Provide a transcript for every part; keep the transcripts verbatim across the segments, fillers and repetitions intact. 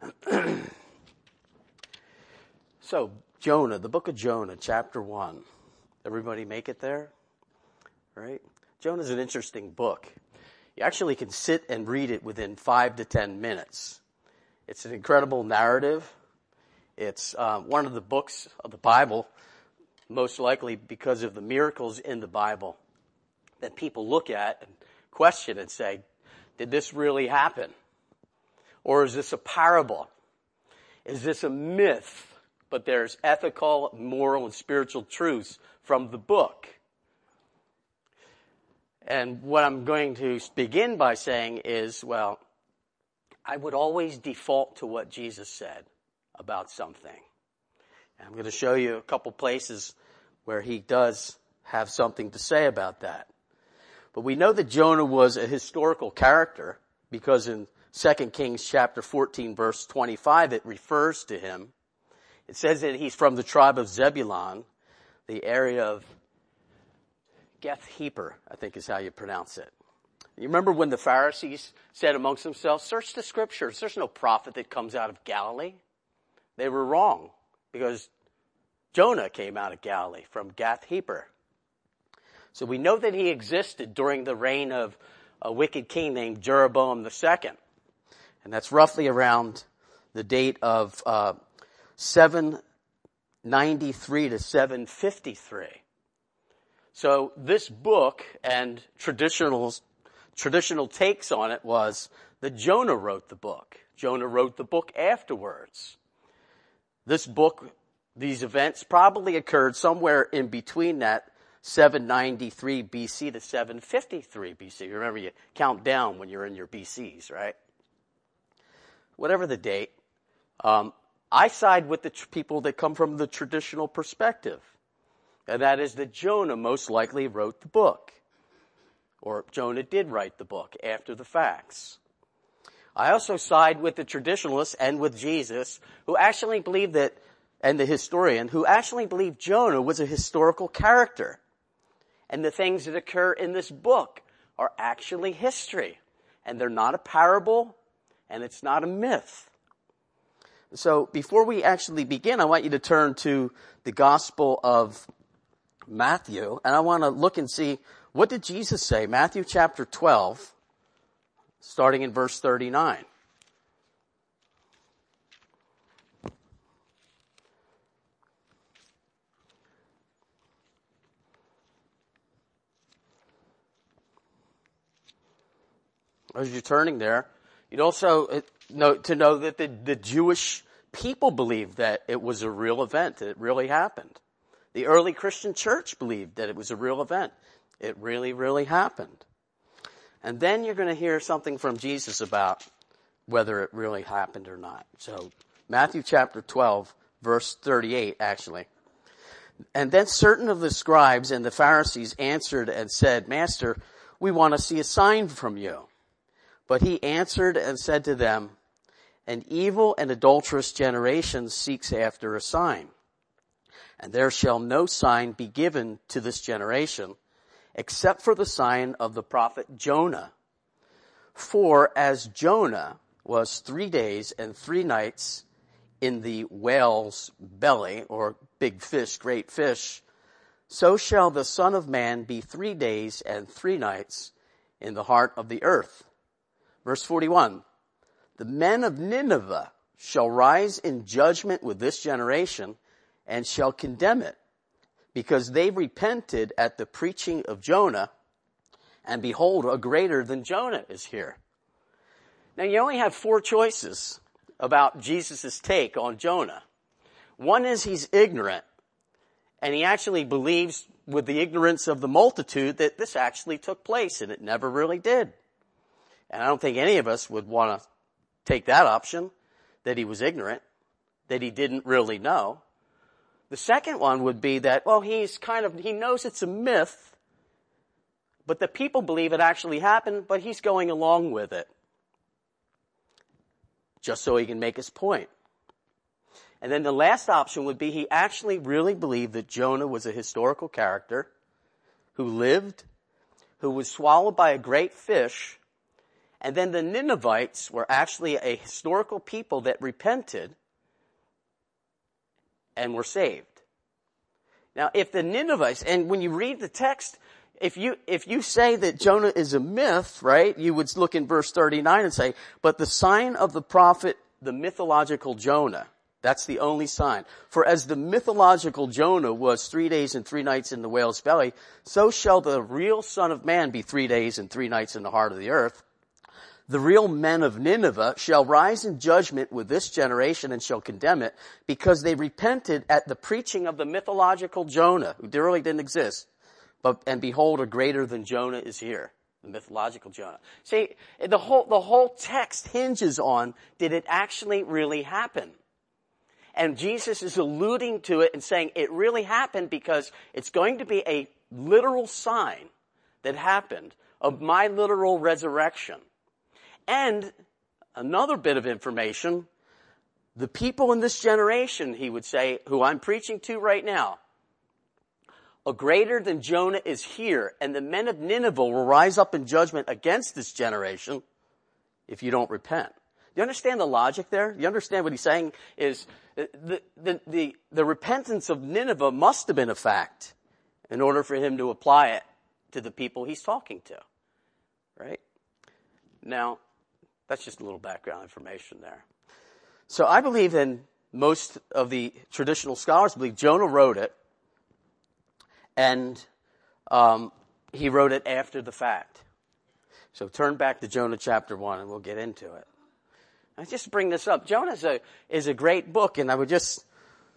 So, Jonah, the book of Jonah, chapter one. Everybody make it there? Right? Jonah's an interesting book. You actually can sit and read it within five to ten minutes. It's an incredible narrative. It's um, one of the books of the Bible, most likely because of the miracles in the Bible, that people look at and question and say, did this really happen? Or is this a parable? Is this a myth? But there's ethical, moral, and spiritual truths from the book. And what I'm going to begin by saying is, well, I would always default to what Jesus said about something. And I'm going to show you a couple places where he does have something to say about that. But we know that Jonah was a historical character because in Second Kings chapter fourteen, verse twenty-five, it refers to him. It says that he's from the tribe of Zebulun, the area of Gath-hepher, I think is how you pronounce it. You remember when the Pharisees said amongst themselves, search the scriptures. There's no prophet that comes out of Galilee. They were wrong because Jonah came out of Galilee from Gath-hepher. So we know that he existed during the reign of a wicked king named Jeroboam the Second. And that's roughly around the date of uh, seven ninety-three to seven fifty-three. So this book and traditional, traditional takes on it was that Jonah wrote the book. Jonah wrote the book afterwards. This book, these events probably occurred somewhere in between that seven ninety-three B C to seven fifty-three B C. Remember, you count down when you're in your B Cs, right? Whatever the date, um, I side with the tr- people that come from the traditional perspective. And that is that Jonah most likely wrote the book. Or Jonah did write the book after the facts. I also side with the traditionalists and with Jesus, who actually believe that, and the historian, who actually believe Jonah was a historical character. And the things that occur in this book are actually history. And they're not a parable, and it's not a myth. So before we actually begin, I want you to turn to the Gospel of Matthew, and I want to look and see, what did Jesus say? Matthew chapter twelve, starting in verse thirty-nine. As you're turning there, you'd also know to know that the, the Jewish people believed that it was a real event, that it really happened. The early Christian church believed that it was a real event. It really, really happened. And then you're going to hear something from Jesus about whether it really happened or not. So Matthew chapter twelve, verse thirty-eight, actually. And then certain of the scribes and the Pharisees answered and said, Master, we want to see a sign from you. But he answered and said to them, an evil and adulterous generation seeks after a sign. And there shall no sign be given to this generation, except for the sign of the prophet Jonah. For as Jonah was three days and three nights in the whale's belly, or big fish, great fish, so shall the Son of Man be three days and three nights in the heart of the earth. Verse forty-one, the men of Nineveh shall rise in judgment with this generation and shall condemn it, because they repented at the preaching of Jonah, and behold, a greater than Jonah is here. Now you only have four choices about Jesus' take on Jonah. One is he's ignorant, and he actually believes with the ignorance of the multitude that this actually took place, and it never really did. And I don't think any of us would want to take that option, that he was ignorant, that he didn't really know. The second one would be that, well, he's kind of, he knows it's a myth, but the people believe it actually happened, but he's going along with it, just so he can make his point. And then the last option would be he actually really believed that Jonah was a historical character who lived, who was swallowed by a great fish, And then the Ninevites were actually a historical people that repented and were saved. Now, if the Ninevites, and when you read the text, if you, if you say that Jonah is a myth, right, you would look in verse thirty-nine and say, but the sign of the prophet, the mythological Jonah, that's the only sign. For as the mythological Jonah was three days and three nights in the whale's belly, so shall the real Son of Man be three days and three nights in the heart of the earth. The real men of Nineveh shall rise in judgment with this generation and shall condemn it, because they repented at the preaching of the mythological Jonah, who really didn't exist. But, and behold, a greater than Jonah is here. The mythological Jonah. See, the whole, the whole text hinges on, did it actually really happen? And Jesus is alluding to it and saying it really happened because it's going to be a literal sign that happened of my literal resurrection. And another bit of information, the people in this generation, he would say, who I'm preaching to right now, a greater than Jonah is here, and the men of Nineveh will rise up in judgment against this generation if you don't repent. You understand the logic there? You understand what he's saying is the, the, the, the repentance of Nineveh must have been a fact in order for him to apply it to the people he's talking to, right? Now, that's just a little background information there. So I believe, and most of the traditional scholars believe, Jonah wrote it, and um, he wrote it after the fact. So turn back to Jonah chapter one, and we'll get into it. I just bring this up. Jonah is a, is a great book, and I would just,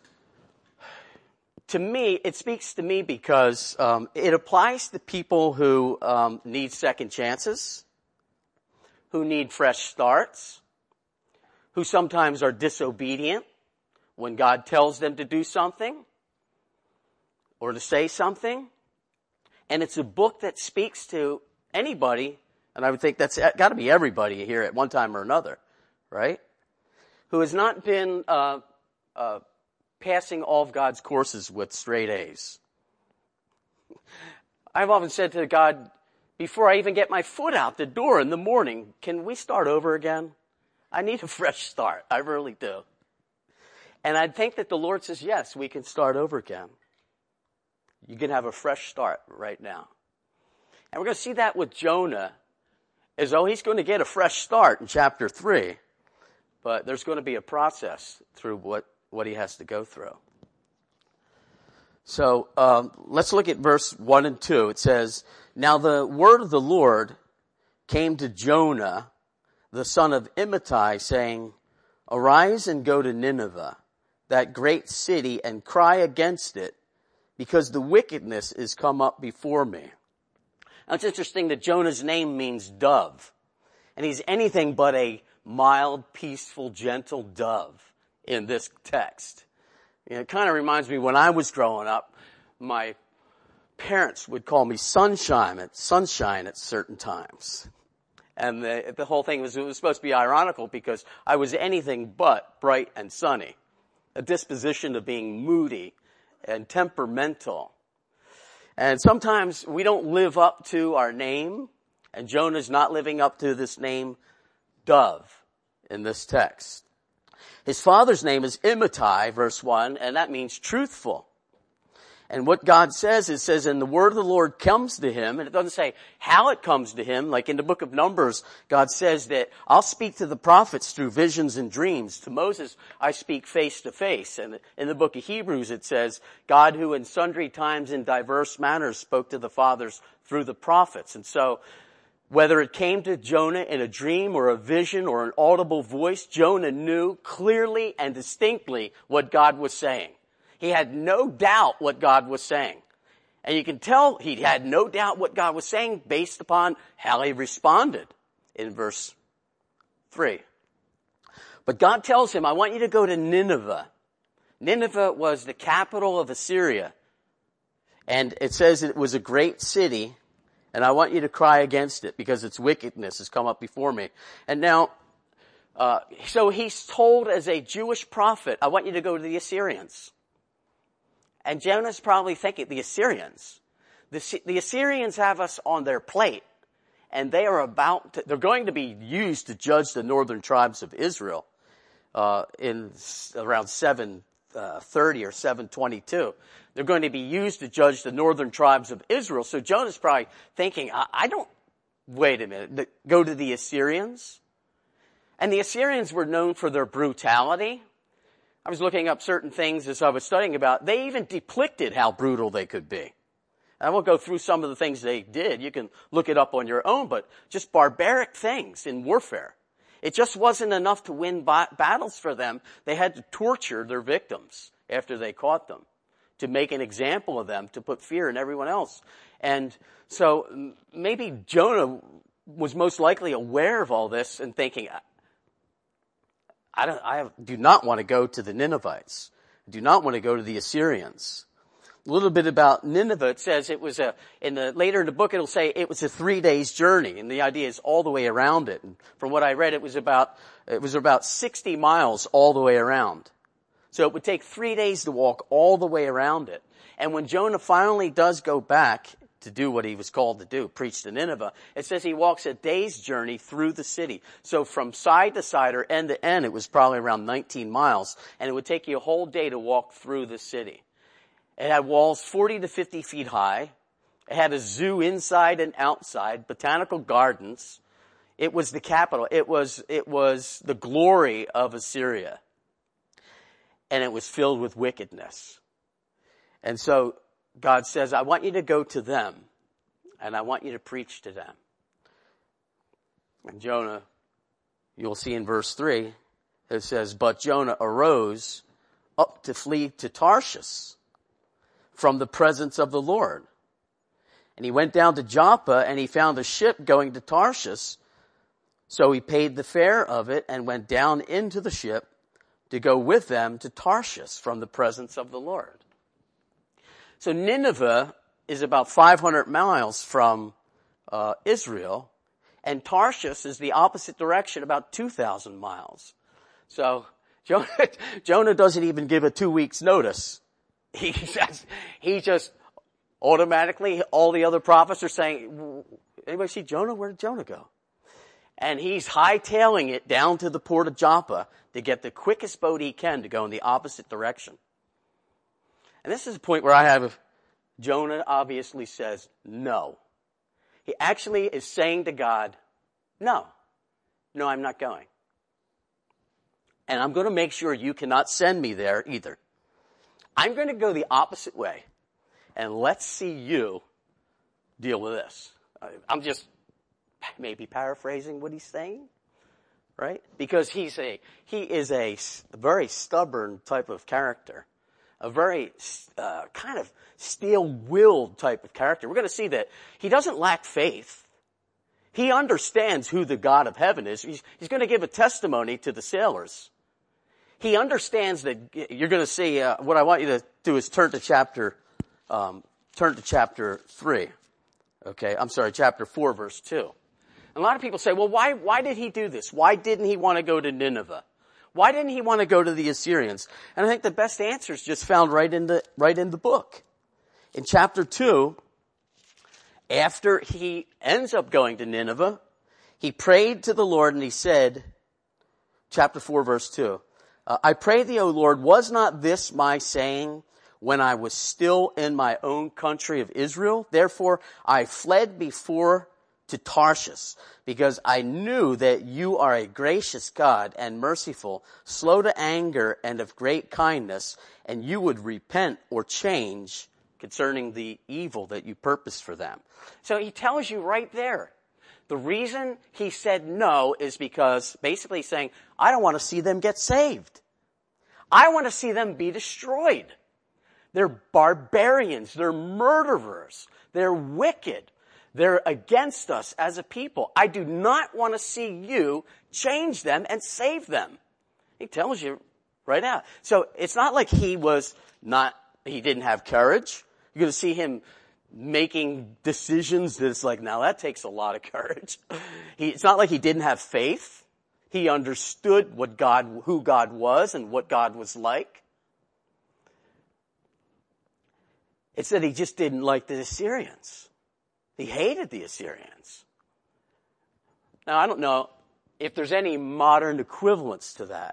to me, it speaks to me because um, it applies to people who um, need second chances, who need fresh starts, who sometimes are disobedient when God tells them to do something or to say something. And it's a book that speaks to anybody, and I would think that's got to be everybody here at one time or another, right? Who has not been uh, uh, passing all of God's courses with straight A's. I've often said to God, before I even get my foot out the door in the morning, can we start over again? I need a fresh start. I really do. And I think that the Lord says, yes, we can start over again. You can have a fresh start right now. And we're going to see that with Jonah, as though he's going to get a fresh start in chapter three. But there's going to be a process through what, what he has to go through. So um, let's look at verse one and two. It says, now the word of the Lord came to Jonah, the son of Amittai, saying, arise and go to Nineveh, that great city, and cry against it, because the wickedness is come up before me. Now it's interesting that Jonah's name means dove, and he's anything but a mild, peaceful, gentle dove in this text. You know, it kind of reminds me when I was growing up, my parents would call me sunshine at sunshine at certain times. And the, the whole thing was, it was supposed to be ironical because I was anything but bright and sunny. A disposition of being moody and temperamental. And sometimes we don't live up to our name, and Jonah's not living up to this name, dove, in this text. His father's name is Amittai, verse one, and that means truthful. And what God says, it says, and the word of the Lord comes to him, and it doesn't say how it comes to him. Like in the book of Numbers, God says that I'll speak to the prophets through visions and dreams. To Moses, I speak face to face. And in the book of Hebrews, it says, God who in sundry times in diverse manners spoke to the fathers through the prophets. And so, whether it came to Jonah in a dream or a vision or an audible voice, Jonah knew clearly and distinctly what God was saying. He had no doubt what God was saying. And you can tell he had no doubt what God was saying based upon how he responded in verse three. But God tells him, I want you to go to Nineveh. Nineveh was the capital of Assyria. And it says it was a great city. And I want you to cry against it because its wickedness has come up before me. And now, uh, so he's told as a Jewish prophet, I want you to go to the Assyrians. And Jonah's probably thinking, the Assyrians. The, the Assyrians have us on their plate. and they are about to, they're going to be used to judge the northern tribes of Israel uh, in around seven thirty or seven twenty-two. They're going to be used to judge the northern tribes of Israel. So Jonah's probably thinking, I, I don't, wait a minute, go to the Assyrians? And the Assyrians were known for their brutality. I was looking up certain things as I was studying about. They even depicted how brutal they could be. I won't go through some of the things they did. You can look it up on your own, but just barbaric things in warfare. It just wasn't enough to win ba- battles for them. They had to torture their victims after they caught them, to make an example of them, to put fear in everyone else. And so maybe Jonah was most likely aware of all this and thinking, I don't, I do not want to go to the Ninevites. I do not want to go to the Assyrians. A little bit about Nineveh. It says it was a, in the, later in the book it'll say it was a three days journey, and the idea is all the way around it. And from what I read, it was about, it was about sixty miles all the way around. So it would take three days to walk all the way around it. And when Jonah finally does go back to do what he was called to do, preach to Nineveh, it says he walks a day's journey through the city. So from side to side or end to end, it was probably around nineteen miles, and it would take you a whole day to walk through the city. It had walls forty to fifty feet high. It had a zoo inside and outside, botanical gardens. It was the capital. It was, it was the glory of Assyria. And it was filled with wickedness. And so God says, I want you to go to them, and I want you to preach to them. And Jonah, you'll see in verse three, it says, but Jonah arose up to flee to Tarshish from the presence of the Lord. And he went down to Joppa, and he found a ship going to Tarshish. So he paid the fare of it and went down into the ship to go with them to Tarshish from the presence of the Lord. So Nineveh is about five hundred miles from uh, Israel, and Tarshish is the opposite direction, about two thousand miles. So Jonah, Jonah doesn't even give a two weeks notice. He just, he just automatically, all the other prophets are saying, anybody see Jonah? Where did Jonah go? And he's hightailing it down to the port of Joppa to get the quickest boat he can to go in the opposite direction. And this is a point where I have, Jonah obviously says no. He actually is saying to God, no, no, I'm not going. And I'm going to make sure you cannot send me there either. I'm going to go the opposite way, and let's see you deal with this. I'm just maybe paraphrasing what he's saying, right? Because he's a, he is a very stubborn type of character. A very uh, kind of steel-willed type of character. We're going to see that he doesn't lack faith. He understands who the God of heaven is. He's, he's going to give a testimony to the sailors. He understands that you're going to see. Uh, what I want you to do is turn to chapter, um, turn to chapter three. Okay, I'm sorry, chapter four, verse two. And a lot of people say, "Well, why? Why did he do this? Why didn't he want to go to Nineveh? Why didn't he want to go to the Assyrians?" And I think the best answer is just found right in the, right in the book. In chapter two, after he ends up going to Nineveh, he prayed to the Lord and he said, chapter four, verse two, uh, I pray thee, O Lord, was not this my saying when I was still in my own country of Israel? Therefore I fled before to Tarshish, because I knew that you are a gracious God and merciful, slow to anger and of great kindness, and you would repent or change concerning the evil that you purposed for them. So he tells you right there, the reason he said no is because basically he's saying, I don't want to see them get saved. I want to see them be destroyed. They're barbarians. They're murderers. They're wicked. They're against us as a people. I do not want to see you change them and save them. He tells you right now. So it's not like he was not, he didn't have courage. You're going to see him making decisions that's like, now that takes a lot of courage. He, it's not like he didn't have faith. He understood what God, who God was and what God was like. It's that he just didn't like the Assyrians. He hated the Assyrians. Now, I don't know if there's any modern equivalence to that.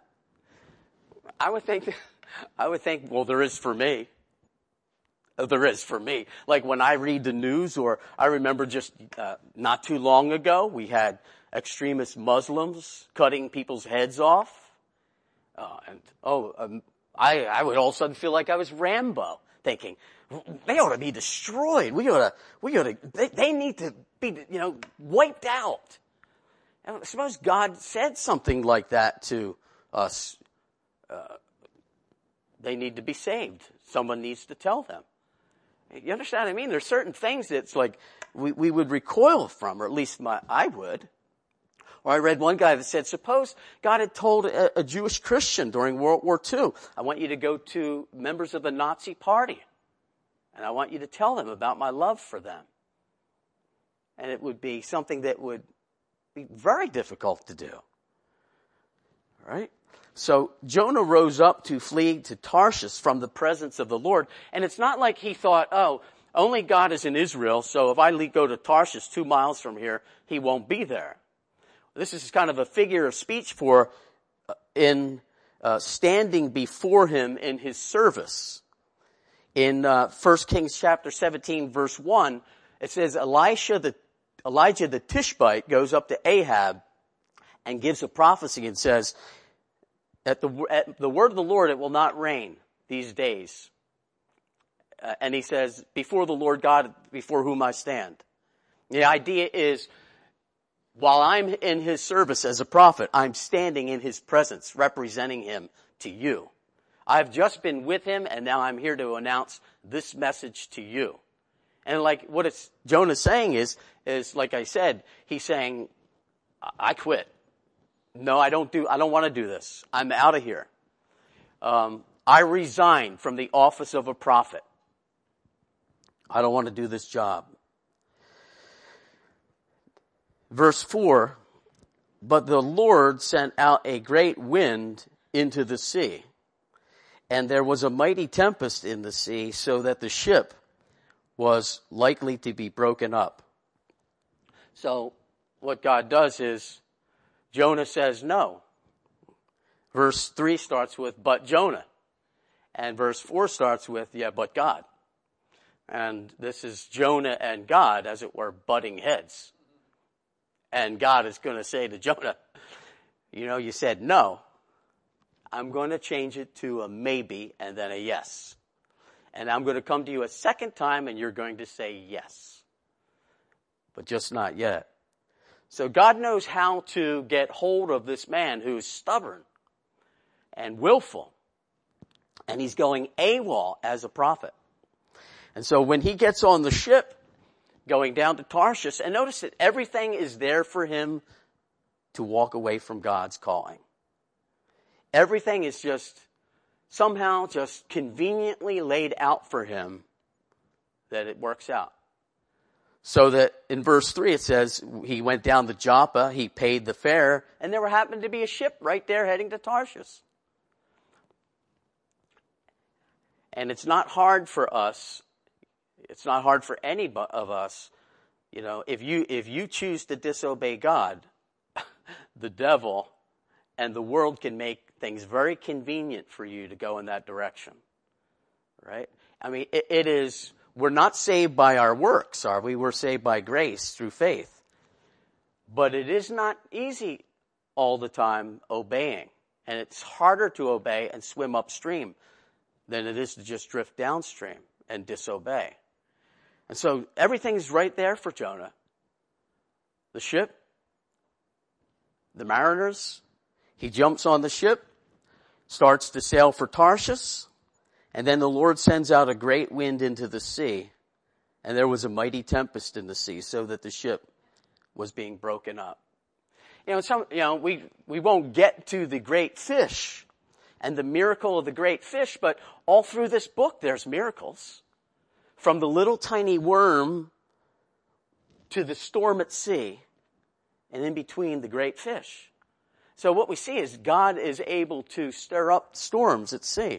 I would think, I would think, well, there is for me. There is for me. Like when I read the news, or I remember just uh, not too long ago, we had extremist Muslims cutting people's heads off. Uh, and, oh, um, I, I would all of a sudden feel like I was Rambo, thinking, they ought to be destroyed. We ought to, we ought to, they, they need to be, you know, wiped out. And I suppose God said something like that to us. Uh, they need to be saved. Someone needs to tell them. You understand what I mean? There's certain things that's like we, we would recoil from, or at least my, I would. Or I read one guy that said, suppose God had told a, a Jewish Christian during World War Two, I want you to go to members of the Nazi Party, and I want you to tell them about my love for them. And it would be something that would be very difficult to do. All right? So Jonah rose up to flee to Tarshish from the presence of the Lord. And it's not like he thought, oh, only God is in Israel, so if I go to Tarshish two miles from here, he won't be there. This is kind of a figure of speech for uh, in uh, standing before him in his service. In uh, First Kings chapter seventeen, verse one, it says, Elisha the, Elijah the Tishbite goes up to Ahab and gives a prophecy and says, At the, at the word of the Lord, it will not rain these days. Uh, and he says, before the Lord God, before whom I stand. The idea is, while I'm in his service as a prophet, I'm standing in his presence, representing him to you. I've just been with him, and now I'm here to announce this message to you. And like what it's, Jonah's saying is, is like I said, he's saying, I quit. No, I don't do, I don't want to do this. I'm out of here. Um, I resign from the office of a prophet. I don't want to do this job. Verse four, but the Lord sent out a great wind into the sea, and there was a mighty tempest in the sea, so that the ship was likely to be broken up. So what God does is, Jonah says no. Verse three starts with, but Jonah. And verse four starts with, yeah, but God. And this is Jonah and God, as it were, butting heads. And God is going to say to Jonah, you know, you said no. I'm going to change it to a maybe and then a yes. And I'm going to come to you a second time and you're going to say yes. But just not yet. So God knows how to get hold of this man who's stubborn and willful. And he's going AWOL as a prophet. And so when he gets on the ship going down to Tarshish, and notice that everything is there for him to walk away from God's calling. Everything is just somehow just conveniently laid out for him that it works out. So that in verse three it says he went down to Joppa, he paid the fare, and there happened to be a ship right there heading to Tarshish. And it's not hard for us, it's not hard for any of us, you know, if you if you choose to disobey God, the devil and the world can make things very convenient for you to go in that direction. Right? I mean, it, it is, we're not saved by our works, are we? We're saved by grace through faith. But it is not easy all the time obeying. And it's harder to obey and swim upstream than it is to just drift downstream and disobey. And so everything's right there for Jonah. The ship, the mariners, he jumps on the ship, starts to sail for Tarshish, and then the Lord sends out a great wind into the sea, and there was a mighty tempest in the sea, so that the ship was being broken up. You know, some, you know, we, we won't get to the great fish and the miracle of the great fish, but all through this book there's miracles. From the little tiny worm to the storm at sea, and in between the great fish. So what we see is God is able to stir up storms at sea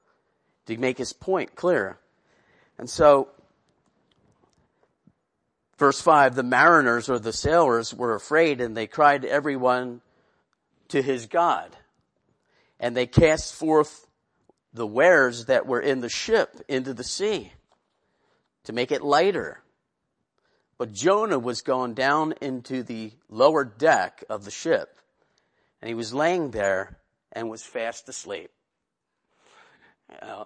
to make his point clear. And so Verse five, the mariners or the sailors were afraid, and they cried everyone to his God. And they cast forth the wares that were in the ship into the sea to make it lighter. But Jonah was gone down into the lower deck of the ship, and he was laying there and was fast asleep. You know,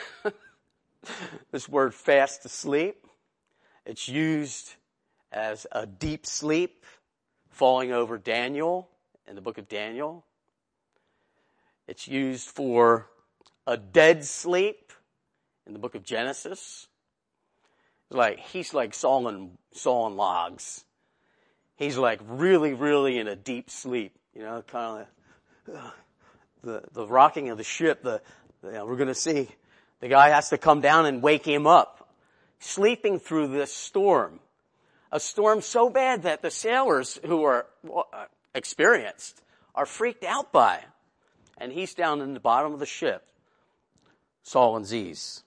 this word fast asleep, it's used as a deep sleep falling over Daniel in the book of Daniel. It's used for a dead sleep in the book of Genesis. Like, he's like sawing, sawing logs. He's like really, really in a deep sleep. You know, kind of uh, the, the rocking of the ship. The, you know, we're going to see the guy has to come down and wake him up. Sleeping through this storm. A storm so bad that the sailors who are experienced are freaked out by. And he's down in the bottom of the ship, sawing Z's.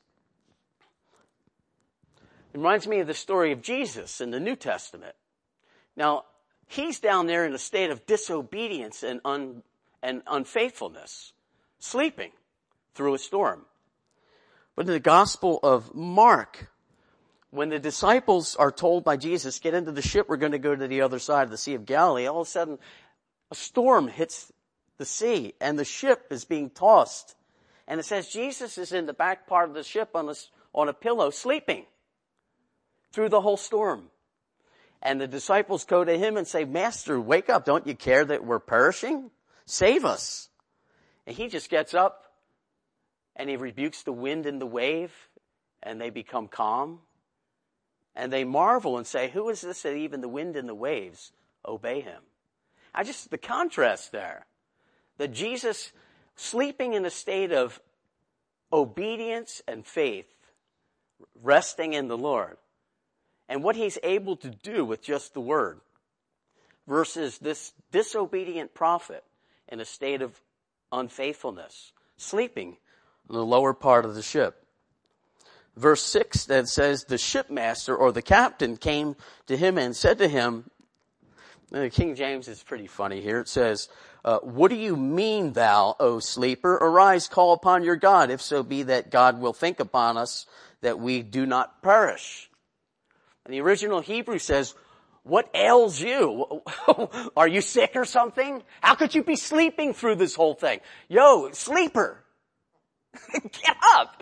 It reminds me of the story of Jesus in the New Testament. Now, he's down there in a state of disobedience and, un, and unfaithfulness, sleeping through a storm. But in the Gospel of Mark, when the disciples are told by Jesus, get into the ship, we're going to go to the other side of the Sea of Galilee, all of a sudden a storm hits the sea and the ship is being tossed. And it says Jesus is in the back part of the ship on a, on a pillow sleeping through the whole storm. And the disciples go to him and say, Master, wake up. Don't you care that we're perishing? Save us. And he just gets up and he rebukes the wind and the wave and they become calm. And they marvel and say, who is this that even the wind and the waves obey him? I just, the contrast there. That Jesus sleeping in a state of obedience and faith, resting in the Lord. And what he's able to do with just the word versus this disobedient prophet in a state of unfaithfulness, sleeping in the lower part of the ship. Verse six that says the shipmaster or the captain came to him and said to him, King James is pretty funny here. It says, uh, what do you mean thou, O sleeper? Arise, call upon your God, if so be that God will think upon us that we do not perish. And the original Hebrew says, what ails you? Are you sick or something? How could you be sleeping through this whole thing? Yo, sleeper, get up.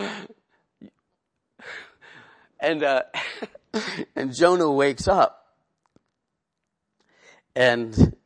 And, uh, and Jonah wakes up. And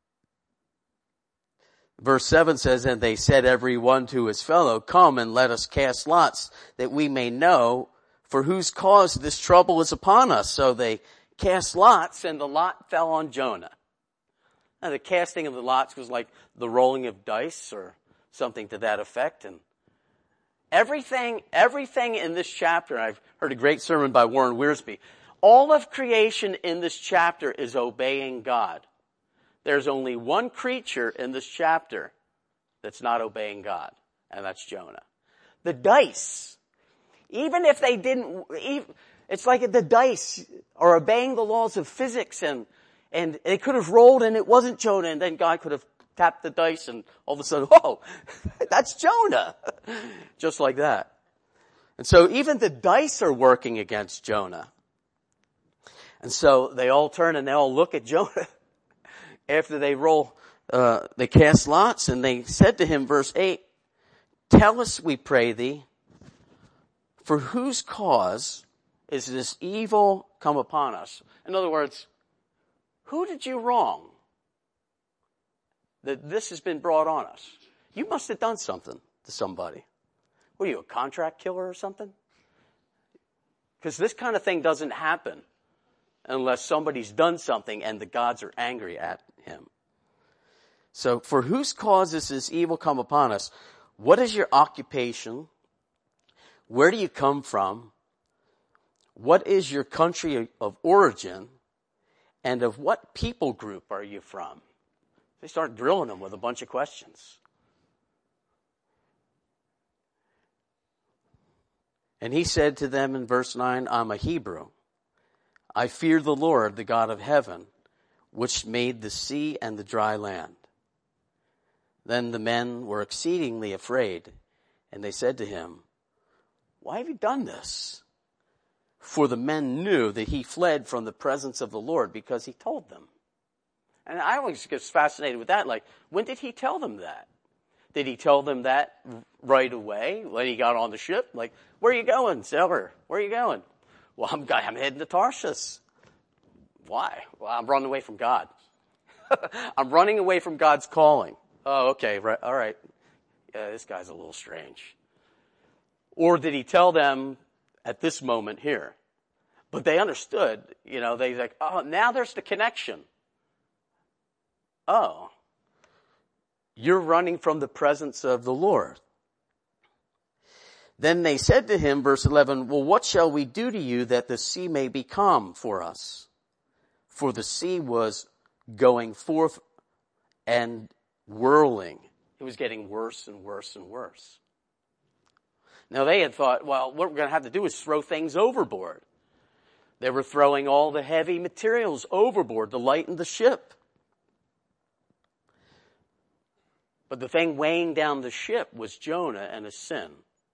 verse seven says, and they said every one to his fellow, come and let us cast lots that we may know for whose cause this trouble is upon us. So they cast lots and the lot fell on Jonah. Now the casting of the lots was like the rolling of dice or something to that effect. And everything, everything in this chapter, I've heard a great sermon by Warren Wiersbe. All of creation in this chapter is obeying God. There's only one creature in this chapter that's not obeying God, and that's Jonah. The dice, even if they didn't, it's like the dice are obeying the laws of physics, and, and they could have rolled and it wasn't Jonah, and then God could have tapped the dice and all of a sudden, whoa, that's Jonah. Just like that. And so even the dice are working against Jonah. And so they all turn and they all look at Jonah after they roll, uh, they cast lots, and they said to him, verse eight, tell us, we pray thee, for whose cause is this evil come upon us? In other words, who did you wrong that this has been brought on us? You must have done something to somebody. Were you a contract killer or something? Because this kind of thing doesn't happen unless somebody's done something and the gods are angry at him. So, for whose cause is this evil come upon us? What is your occupation? Where do you come from? What is your country of origin? And of what people group are you from? They start drilling him with a bunch of questions. And he said to them in verse nine, I'm a Hebrew. I fear the Lord, the God of heaven, which made the sea and the dry land. Then the men were exceedingly afraid, and they said to him, why have you done this? For the men knew that he fled from the presence of the Lord because he told them. And I always get fascinated with that. Like, when did he tell them that? Did he tell them that right away when he got on the ship? Like, where are you going, sailor? Where are you going? Well, I'm, I'm heading to Tarshish. Why? Well, I'm running away from God. I'm running away from God's calling. Oh, okay, right, all right. Yeah, this guy's a little strange. Or did he tell them at this moment here? But they understood, you know, they like, oh, now there's the connection. Oh, you're running from the presence of the Lord. Then they said to him, verse eleven, well, what shall we do to you that the sea may be calm for us? For the sea was going forth and whirling. It was getting worse and worse and worse. Now they had thought, well, what we're going to have to do is throw things overboard. They were throwing all the heavy materials overboard to lighten the ship. But the thing weighing down the ship was Jonah and his sin.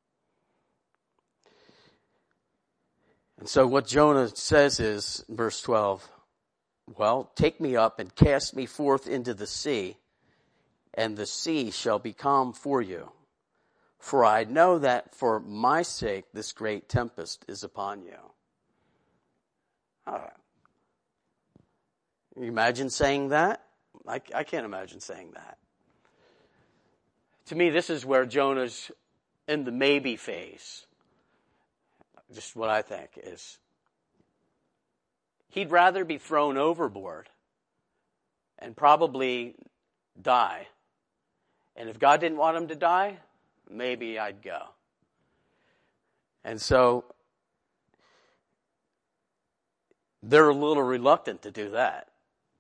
And so what Jonah says is, verse twelve, well, take me up and cast me forth into the sea, and the sea shall be calm for you. For I know that for my sake this great tempest is upon you. Oh. Can you imagine saying that? I, I can't imagine saying that. To me, this is where Jonah's in the maybe phase. Just what I think is, he'd rather be thrown overboard and probably die. And if God didn't want him to die, maybe I'd go. And so they're a little reluctant to do that.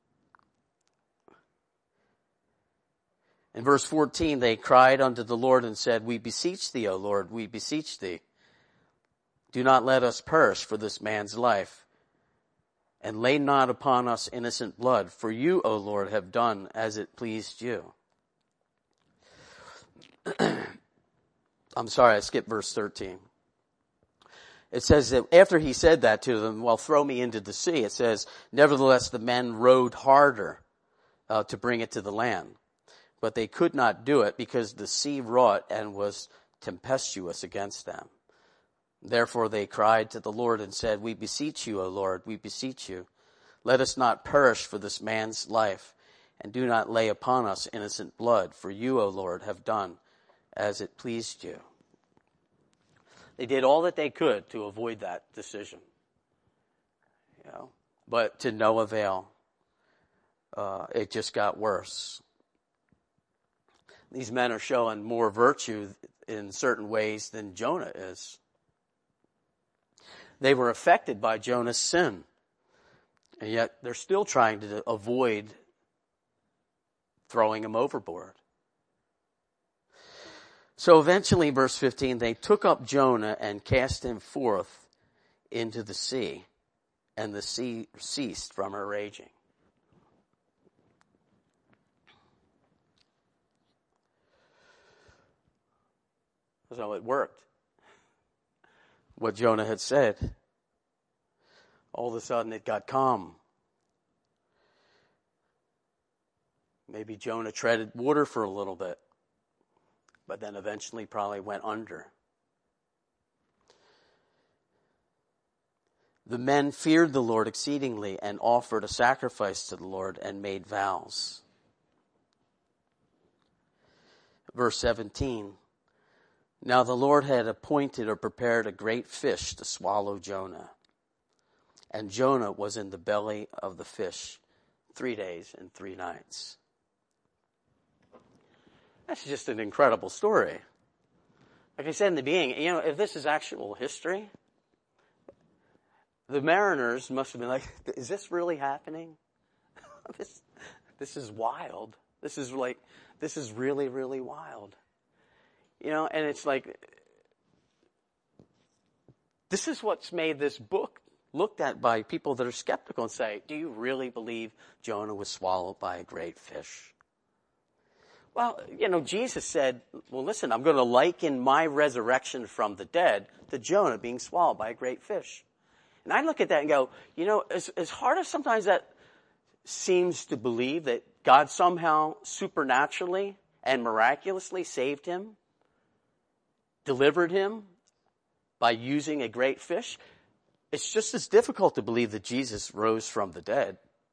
In verse fourteen, they cried unto the Lord and said, we beseech thee, O Lord, we beseech thee. Do not let us perish for this man's life, and lay not upon us innocent blood, for you, O Lord, have done as it pleased you. I'm sorry, I skipped verse thirteen. It says that after he said that to them, well, throw me into the sea, it says, nevertheless the men rowed harder uh, to bring it to the land. But they could not do it because the sea wrought and was tempestuous against them. Therefore they cried to the Lord and said, we beseech you, O Lord, we beseech you. Let us not perish for this man's life, and do not lay upon us innocent blood, for you, O Lord, have done as it pleased you. They did all that they could to avoid that decision, you know, but to no avail. Uh, it just got worse. These men are showing more virtue in certain ways than Jonah is. They were affected by Jonah's sin, and yet they're still trying to avoid throwing him overboard. So eventually, verse fifteen, they took up Jonah and cast him forth into the sea, and the sea ceased from her raging. So it worked. What Jonah had said. All of a sudden it got calm. Maybe Jonah treaded water for a little bit, but then eventually probably went under. The men feared the Lord exceedingly and offered a sacrifice to the Lord and made vows. Verse seventeen. Now the Lord had appointed or prepared a great fish to swallow Jonah. And Jonah was in the belly of the fish three days and three nights. That's just an incredible story. Like I said in the beginning, you know, if this is actual history, the mariners must have been like, is this really happening? this, this is wild. This is like, this is really, really wild. You know, and it's like, this is what's made this book looked at by people that are skeptical and say, do you really believe Jonah was swallowed by a great fish? Well, you know, Jesus said, well, listen, I'm going to liken my resurrection from the dead to Jonah being swallowed by a great fish. And I look at that and go, you know, as, as hard as sometimes that seems to believe that God somehow supernaturally and miraculously saved him, delivered him by using a great fish, it's just as difficult to believe that Jesus rose from the dead.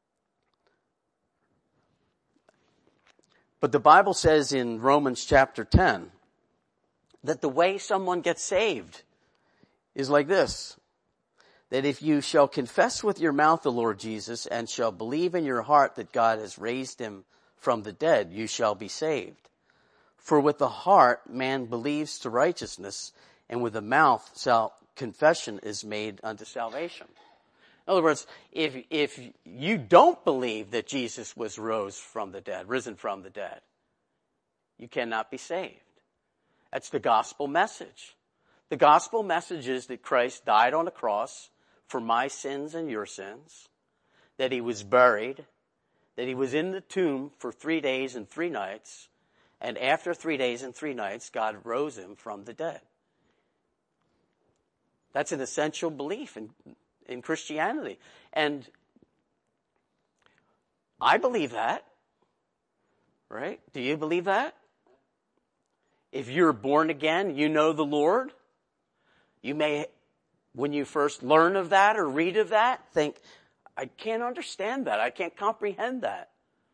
But the Bible says in Romans chapter ten that the way someone gets saved is like this, that if you shall confess with your mouth the Lord Jesus and shall believe in your heart that God has raised him from the dead, you shall be saved. For with the heart man believes to righteousness, and with the mouth shall confession is made unto salvation. In other words, if, if you don't believe that Jesus was rose from the dead, risen from the dead, you cannot be saved. That's the gospel message. The gospel message is that Christ died on the cross for my sins and your sins, that he was buried, that he was in the tomb for three days and three nights, and after three days and three nights, God rose him from the dead. That's an essential belief in in Christianity. And I believe that, right? Do you believe that? If you're born again, you know the Lord, you may, when you first learn of that or read of that, think, I can't understand that. I can't comprehend that.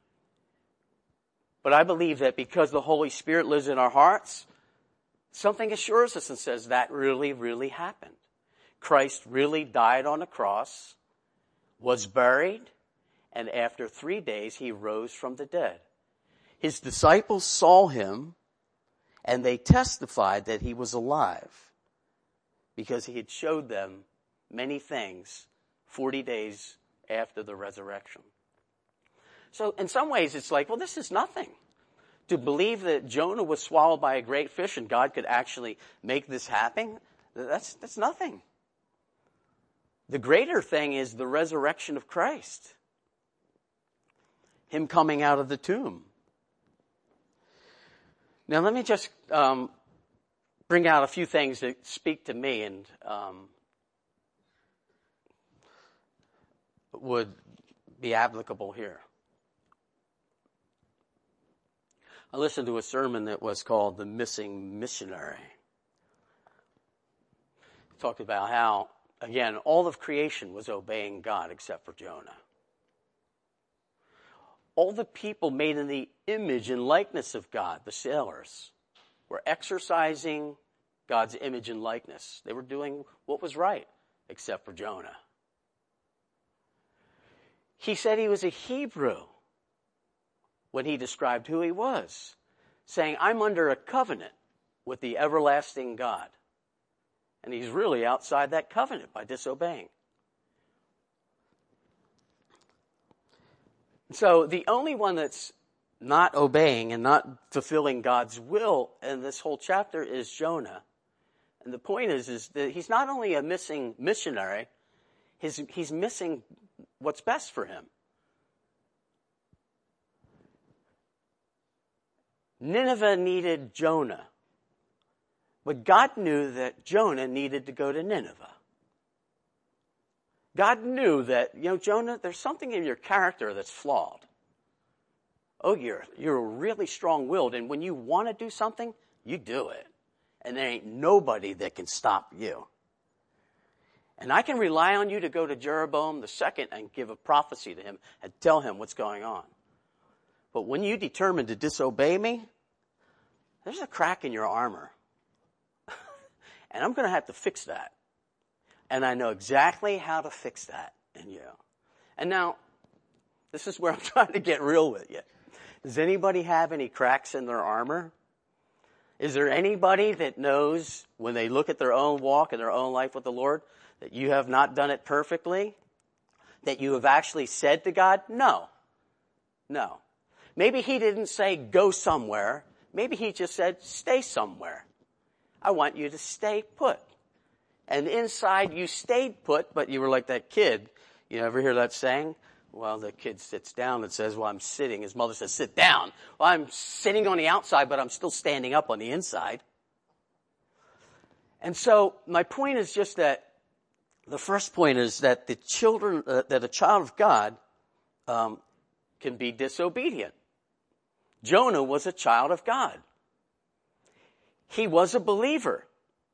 But I believe that because the Holy Spirit lives in our hearts, something assures us and says that really, really happened. Christ really died on the cross, was buried, and after three days he rose from the dead. His disciples saw him, and they testified that he was alive because he had showed them many things forty days after the resurrection. So in some ways it's like, well, this is nothing. To believe that Jonah was swallowed by a great fish and God could actually make this happen, that's, that's nothing. The greater thing is the resurrection of Christ. Him coming out of the tomb. Now let me just um, bring out a few things that speak to me and um, would be applicable here. I listened to a sermon that was called The Missing Missionary. It talked about how, again, all of creation was obeying God except for Jonah. All the people made in the image and likeness of God, the sailors, were exercising God's image and likeness. They were doing what was right, except for Jonah. He said he was a Hebrew when he described who he was, saying, I'm under a covenant with the everlasting God. And he's really outside that covenant by disobeying. So the only one that's not obeying and not fulfilling God's will in this whole chapter is Jonah. And the point is, is that he's not only a missing missionary, he's, he's missing what's best for him. Nineveh needed Jonah. But God knew that Jonah needed to go to Nineveh. God knew that, you know, Jonah, there's something in your character that's flawed. Oh, you're, you're really strong-willed, and when you want to do something, you do it. And there ain't nobody that can stop you. And I can rely on you to go to Jeroboam the second and give a prophecy to him and tell him what's going on. But when you determine to disobey me, there's a crack in your armor. And I'm going to have to fix that. And I know exactly how to fix that in you. And now, this is where I'm trying to get real with you. Does anybody have any cracks in their armor? Is there anybody that knows when they look at their own walk and their own life with the Lord that you have not done it perfectly? That you have actually said to God, no. No. Maybe he didn't say go somewhere. Maybe he just said stay somewhere. I want you to stay put. And inside you stayed put, but you were like that kid. You ever hear that saying? Well, the kid sits down and says, well, I'm sitting. His mother says, sit down. Well, I'm sitting on the outside, but I'm still standing up on the inside. And so my point is just that the first point is that the children, uh, that a child of God um, can be disobedient. Jonah was a child of God. He was a believer.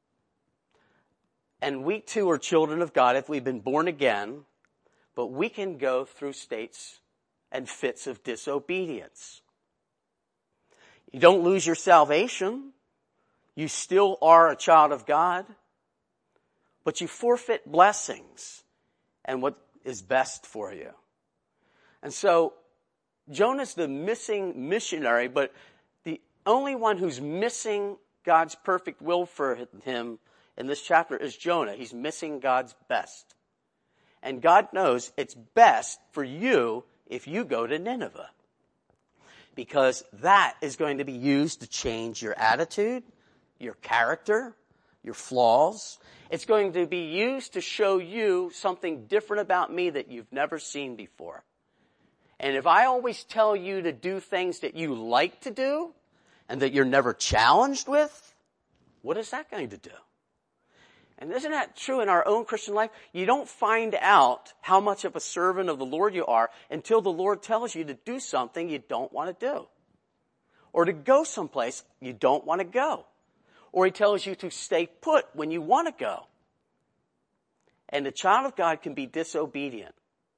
And we too are children of God if we've been born again, but we can go through states and fits of disobedience. You don't lose your salvation. You still are a child of God, but you forfeit blessings and what is best for you. And so Jonah's the missing missionary, but the only one who's missing God's perfect will for him in this chapter is Jonah. He's missing God's best. And God knows it's best for you if you go to Nineveh, because that is going to be used to change your attitude, your character, your flaws. It's going to be used to show you something different about me that you've never seen before. And if I always tell you to do things that you like to do and that you're never challenged with, what is that going to do? And isn't that true in our own Christian life? You don't find out how much of a servant of the Lord you are until the Lord tells you to do something you don't want to do. Or to go someplace you don't want to go. Or he tells you to stay put when you want to go. And the child of God can be disobedient.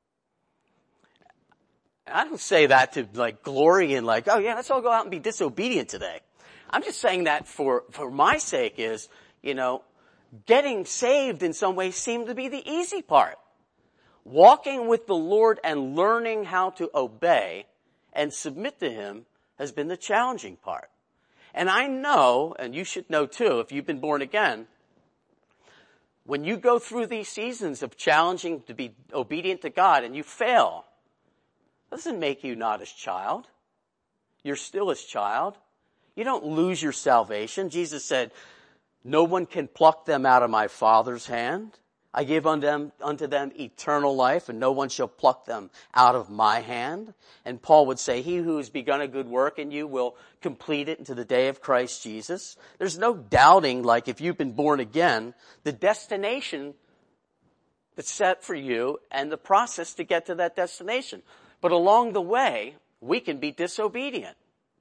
And I don't say that to like glory in like, oh yeah, let's all go out and be disobedient today. I'm just saying that for, for my sake is, you know, getting saved in some ways seemed to be the easy part. Walking with the Lord and learning how to obey and submit to him has been the challenging part. And I know, and you should know too, if you've been born again, when you go through these seasons of challenging to be obedient to God and you fail, it doesn't make you not his child. You're still his child. You don't lose your salvation. Jesus said, no one can pluck them out of my Father's hand. I give unto them, unto them eternal life, and no one shall pluck them out of my hand. And Paul would say, he who has begun a good work in you will complete it into the day of Christ Jesus. There's no doubting, like if you've been born again, the destination that's set for you and the process to get to that destination. But along the way, we can be disobedient.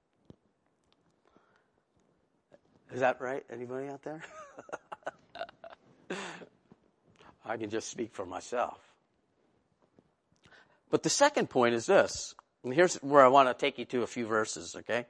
Is that right? Anybody out there? I can just speak for myself. But the second point is this. And here's where I want to take you to a few verses, okay?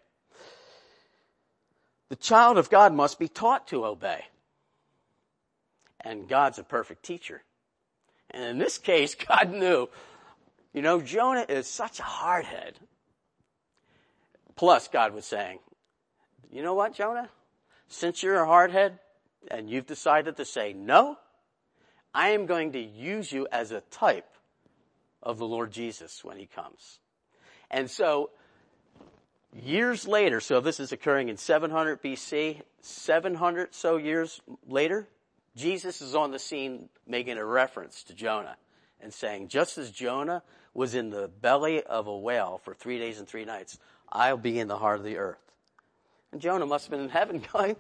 The child of God must be taught to obey. And God's a perfect teacher. And in this case, God knew, you know, Jonah is such a hardhead. Plus, God was saying, you know what, Jonah? Since you're a hardhead and you've decided to say no, I am going to use you as a type of the Lord Jesus when he comes. And so, years later, so this is occurring in seven hundred B C, seven hundred so years later, Jesus is on the scene making a reference to Jonah and saying, just as Jonah was in the belly of a whale for three days and three nights, I'll be in the heart of the earth. And Jonah must have been in heaven going,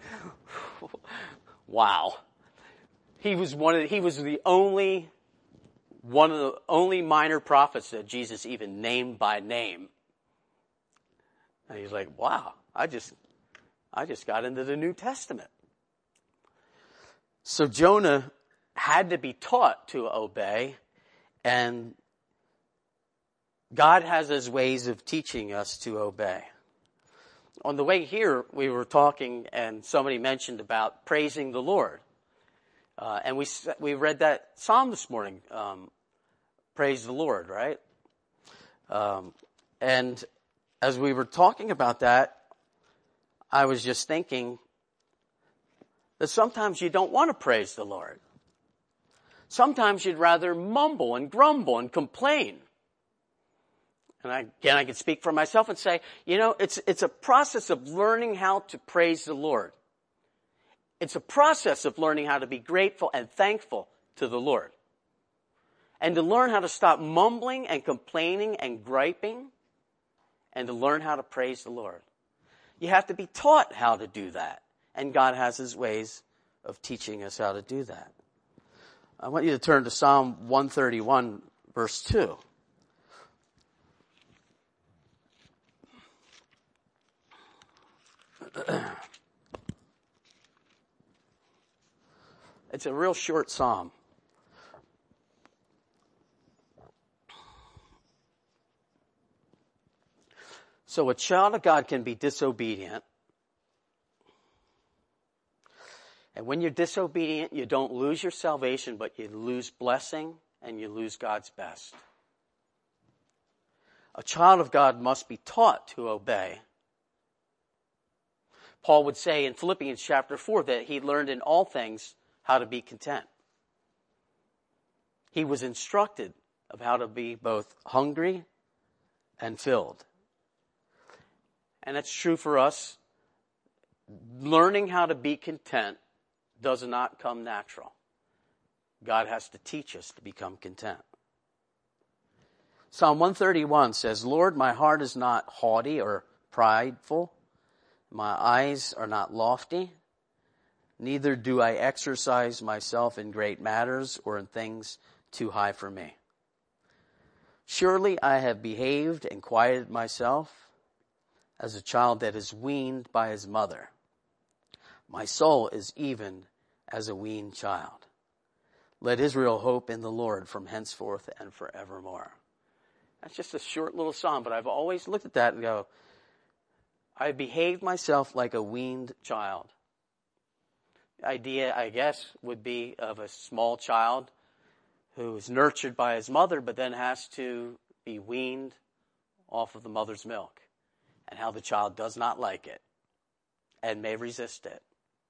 wow. He was one of the, he was the only, one of the only minor prophets that Jesus even named by name. And he's like, wow, I just, I just got into the New Testament. So Jonah had to be taught to obey, and God has his ways of teaching us to obey. On the way here, we were talking, and somebody mentioned about praising the Lord. Uh, and we we read that psalm this morning, um, praise the Lord, right? Um, and as we were talking about that, I was just thinking that sometimes you don't want to praise the Lord. Sometimes you'd rather mumble and grumble and complain. And I, again, I can speak for myself and say, you know, it's, it's a process of learning how to praise the Lord. It's a process of learning how to be grateful and thankful to the Lord. And to learn how to stop mumbling and complaining and griping, and to learn how to praise the Lord. You have to be taught how to do that. And God has his ways of teaching us how to do that. I want you to turn to Psalm one thirty-one, verse two. It's a real short psalm. So a child of God can be disobedient. And when you're disobedient, you don't lose your salvation, but you lose blessing and you lose God's best. A child of God must be taught to obey. Paul would say in Philippians chapter four that he learned in all things how to be content. He was instructed of how to be both hungry and filled. And that's true for us. Learning how to be content does not come natural. God has to teach us to become content. Psalm one thirty-one says, Lord, my heart is not haughty or prideful. My eyes are not lofty. Neither do I exercise myself in great matters or in things too high for me. Surely I have behaved and quieted myself as a child that is weaned by his mother. My soul is even as a weaned child. Let Israel hope in the Lord from henceforth and forevermore. That's just a short little psalm, but I've always looked at that and go, I behaved myself like a weaned child. The idea, I guess, would be of a small child who is nurtured by his mother, but then has to be weaned off of the mother's milk, and how the child does not like it and may resist it.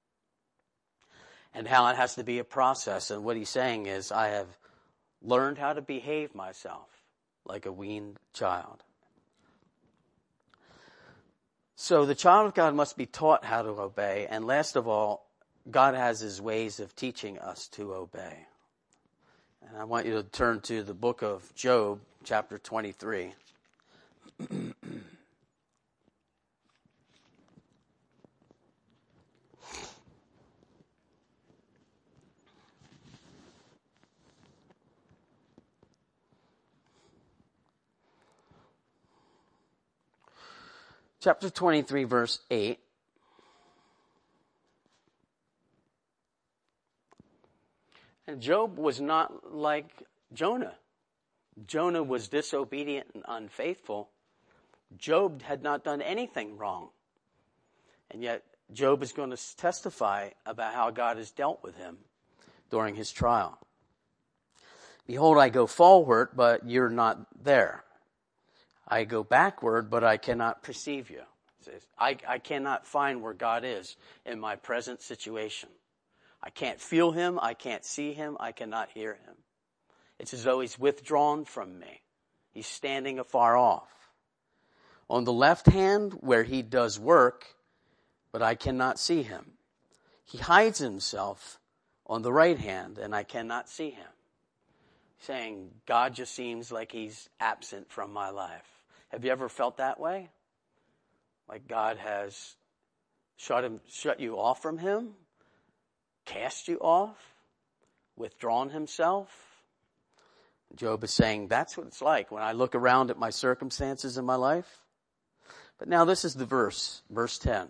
And how it has to be a process. And what he's saying is, I have learned how to behave myself like a weaned child. So the child of God must be taught how to obey. And last of all, God has his ways of teaching us to obey. And I want you to turn to the book of Job, chapter twenty-three. Chapter twenty-three, verse eight. And Job was not like Jonah. Jonah was disobedient and unfaithful. Job had not done anything wrong. And yet Job is going to testify about how God has dealt with him during his trial. Behold, I go forward, but you're not there. I go backward, but I cannot perceive you. I, I cannot find where God is in my present situation. I can't feel him. I can't see him. I cannot hear him. It's as though he's withdrawn from me. He's standing afar off. On the left hand, where he does work, but I cannot see him. He hides himself on the right hand, and I cannot see him. Saying, God just seems like he's absent from my life. Have you ever felt that way? Like God has shut him, shut you off from him? Cast you off? Withdrawn himself? Job is saying that's what it's like when I look around at my circumstances in my life. But now this is the verse, verse ten.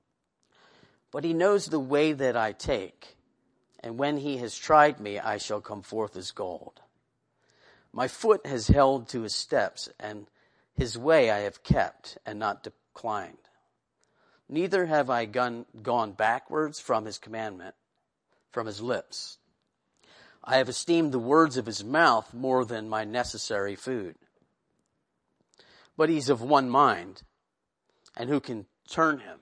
But he knows the way that I take, and when he has tried me, I shall come forth as gold. My foot has held to his steps, and his way I have kept and not declined. Neither have I gone, gone backwards from his commandment, from his lips. I have esteemed the words of his mouth more than my necessary food. But he's of one mind, and who can turn him?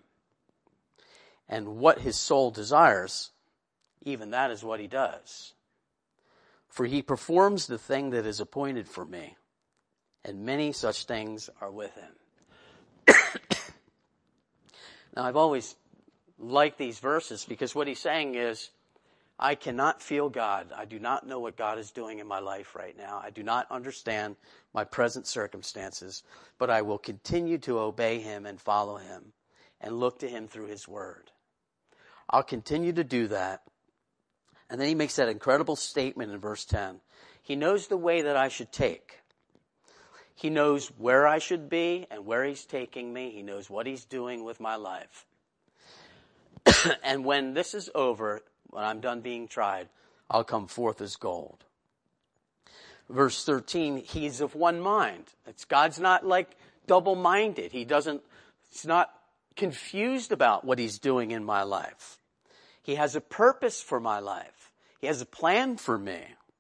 And what his soul desires, even that is what he does. For he performs the thing that is appointed for me, and many such things are with him. Now, I've always like these verses because what he's saying is, I cannot feel God. I do not know what God is doing in my life right now. I do not understand my present circumstances, but I will continue to obey him and follow him and look to him through his word. I'll continue to do that. And then he makes that incredible statement in verse ten. He knows the way that I should take. He knows where I should be and where he's taking me. He knows what he's doing with my life. And when this is over, when I'm done being tried, I'll come forth as gold. Verse thirteen, he's of one mind. It's, God's not like double-minded. He doesn't, he's not confused about what he's doing in my life. He has a purpose for my life. He has a plan for me.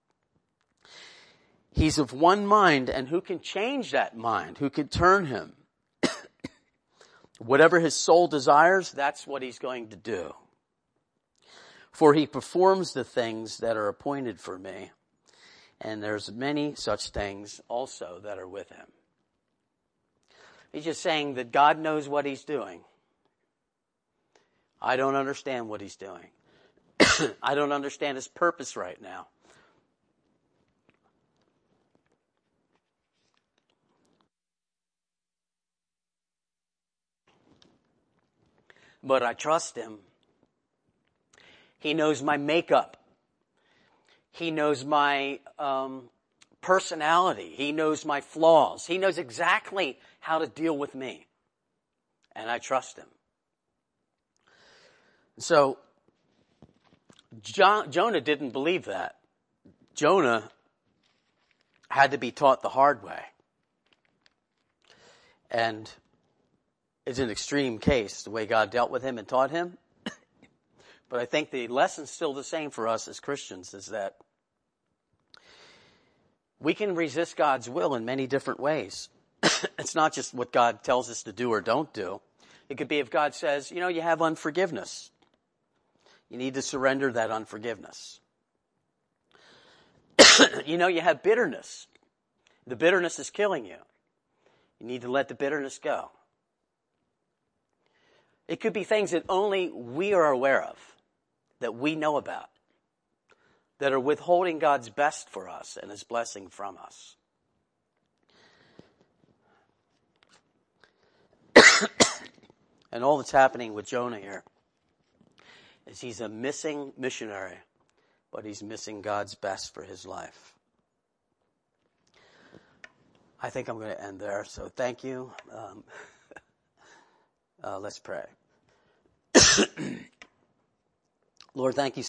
He's of one mind, and who can change that mind? Who can turn him? Whatever his soul desires, that's what he's going to do. For he performs the things that are appointed for me, and there's many such things also that are with him. He's just saying that God knows what he's doing. I don't understand what he's doing. I don't understand his purpose right now. But I trust him. He knows my makeup. He knows my um, personality. He knows my flaws. He knows exactly how to deal with me. And I trust him. So, John, Jonah didn't believe that. Jonah had to be taught the hard way. And it's an extreme case, the way God dealt with him and taught him. But I think the lesson's still the same for us as Christians, is that we can resist God's will in many different ways. It's not just what God tells us to do or don't do. It could be if God says, you know, you have unforgiveness. You need to surrender that unforgiveness. You know, you have bitterness. The bitterness is killing you. You need to let the bitterness go. It could be things that only we are aware of, that we know about, that are withholding God's best for us and his blessing from us. And all that's happening with Jonah here is he's a missing missionary, but he's missing God's best for his life. I think I'm going to end there, so thank you. Um, uh, let's pray. Lord, thank you